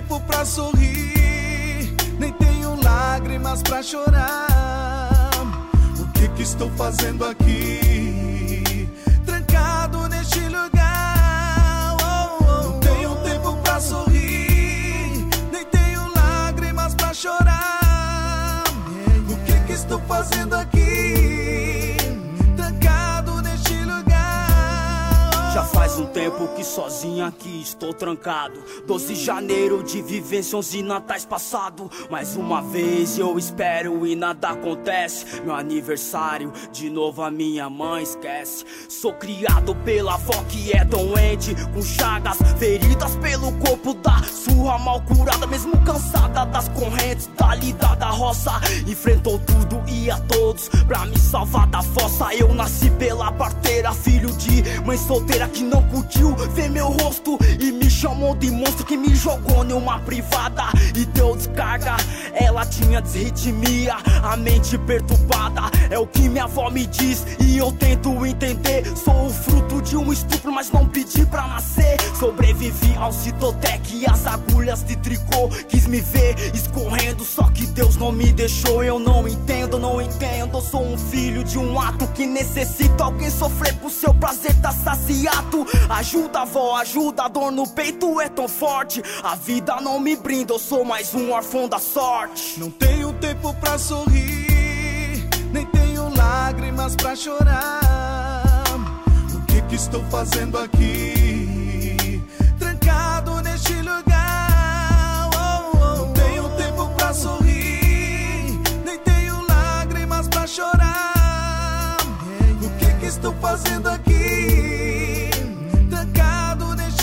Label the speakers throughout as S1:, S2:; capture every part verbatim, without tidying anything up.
S1: tempo pra sorrir, nem tenho lágrimas pra chorar. O que que estou fazendo aqui, trancado neste lugar? Oh, oh. Não tenho tempo pra sorrir, nem tenho lágrimas pra chorar. O que que estou fazendo aqui, trancado neste lugar?
S2: Já faz um tempo que sozinho aqui estou trancado. Doze de janeiro de vivência, onze natais passado. Mais uma vez eu espero e nada acontece. Meu aniversário, de novo a minha mãe esquece. Sou criado pela avó que é doente, com chagas, feridas pelo corpo da surra mal curada. Mesmo cansada das correntes da lida da roça, enfrentou tudo e a todos pra me salvar da fossa. Eu nasci pela parteira, filho de mãe solteira que não curtiu ver meu rosto e me chamou de monstro, que me jogou numa privada e deu descarga. Ela tinha desritmia, a mente perturbada, é o que minha avó me diz e eu tento entender. Sou o fruto de um estupro, mas não pedi pra nascer. Sobrevivi ao Citotec e as agulhas de tricô. Quis me ver escorrendo, só que Deus não me deixou. Eu não entendo, não entendo. Eu sou um filho de um ato que necessita alguém sofrer por seu prazer tá saciado. Ajuda, avó, ajuda, a dor no peito é tão forte. A vida não me brinda, eu sou mais um órfão da sorte.
S1: Não tenho tempo pra sorrir, nem tenho lágrimas pra chorar. O que que estou fazendo aqui, trancado neste lugar? Oh, oh. Não tenho tempo pra sorrir, nem tenho lágrimas pra chorar. O que que estou fazendo aqui, trancado neste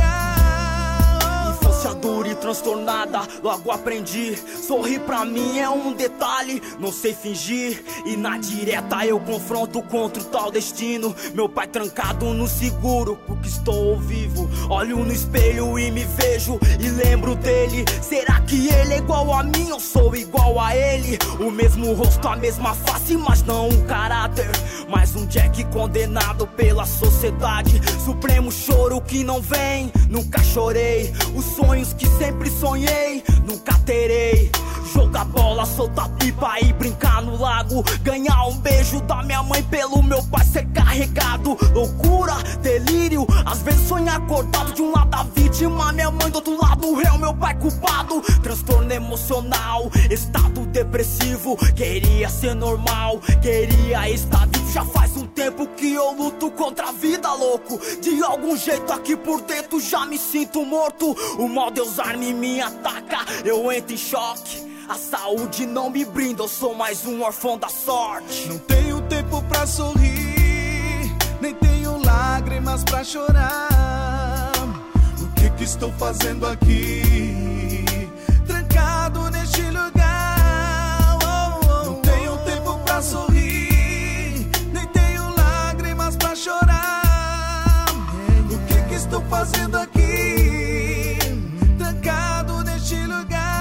S1: lugar?
S2: Infância dura e transtornada, logo aprendi. Sorrir pra mim é um detalhe, não sei fingir. E na direta eu confronto contra o tal destino. Meu pai trancado no seguro, porque estou vivo. Olho no espelho e me vejo e lembro dele. Será que ele é igual a mim ou sou igual a ele? O mesmo rosto, a mesma face, mas não um caráter. Mais um Jack condenado pela sociedade. Supremo choro que não vem, nunca chorei. Os sonhos que sempre sonhei, nunca terei. Jogar bola, soltar pipa e brincar no lago. Ganhar um beijo da minha mãe pelo meu pai ser carregado. Loucura, delírio, às vezes sonho acordado. De um lado a vítima, minha mãe do outro lado o réu, meu pai culpado. Transtorno emocional, estado depressivo. Queria ser normal, queria estar vivo. Já faz um tempo que eu luto contra a vida, louco. De algum jeito aqui por dentro já me sinto morto. O mal de usar-me me ataca, eu entro em choque. A saúde não me brinda, eu sou mais um órfão da sorte.
S1: Não tenho tempo pra sorrir, nem tenho lágrimas pra chorar. O que que estou fazendo aqui, trancado neste lugar? Oh, oh. Não tenho tempo pra sorrir, nem tenho lágrimas pra chorar. O que que estou fazendo aqui, trancado neste lugar?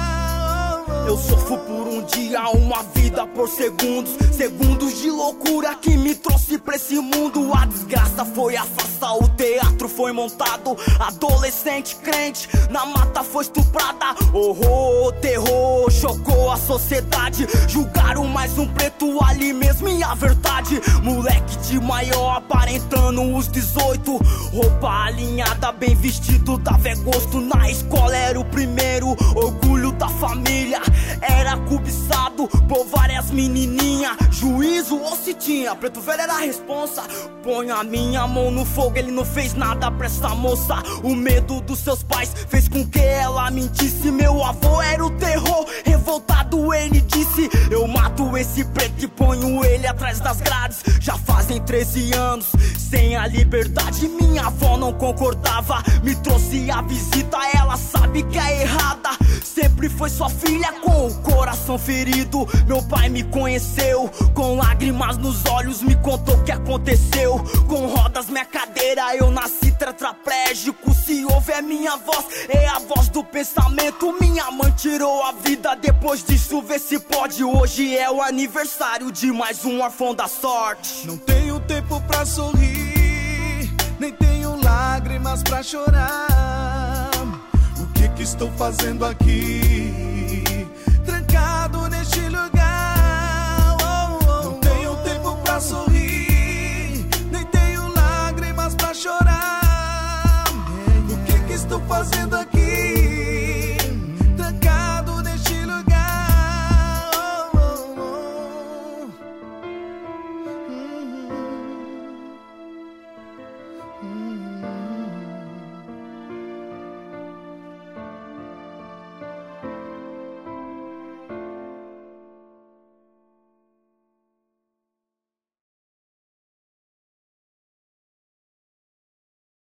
S2: Eu sofro por um dia, uma vida por segundos. Segundos de loucura que me trouxe pra esse mundo. A desgraça foi a farsa, o teatro foi montado. Adolescente crente, na mata foi estuprada. Horror, terror, chocou a sociedade. Julgaram mais um preto ali mesmo e a verdade. Moleque de maior aparentando os dezoito. Roupa alinhada, bem vestido, dava é gosto. Na escola era o primeiro, orgulho da família. Era cobiçado por várias menininhas. Juízo ou se tinha, preto velho era a responsa. Põe a minha mão no fogo, ele não fez nada pra essa moça. O medo dos seus pais fez com que ela mentisse. Meu avô era o terror, revoltado ele disse: eu mato esse preto e ponho ele atrás das grades. Já fazem treze anos, sem a liberdade. Minha avó não concordava, me trouxe a visita. Ela sabe que é errada, sempre foi sua filha com o coração ferido. Meu pai me conheceu, com lágrimas nos olhos me contou o que aconteceu. Com rodas minha cadeira, eu nasci tetraplégico. Se houver minha voz, é a voz do pensamento. Minha mãe tirou a vida, depois disso vê se pode. Hoje é o aniversário de mais um órfão da sorte.
S1: Não tenho tempo pra sorrir, nem tenho lágrimas pra chorar. O que que estou fazendo aqui, trancado neste lugar? Oh, oh, não tenho tempo pra sorrir, nem tenho lágrimas pra chorar. O que que estou fazendo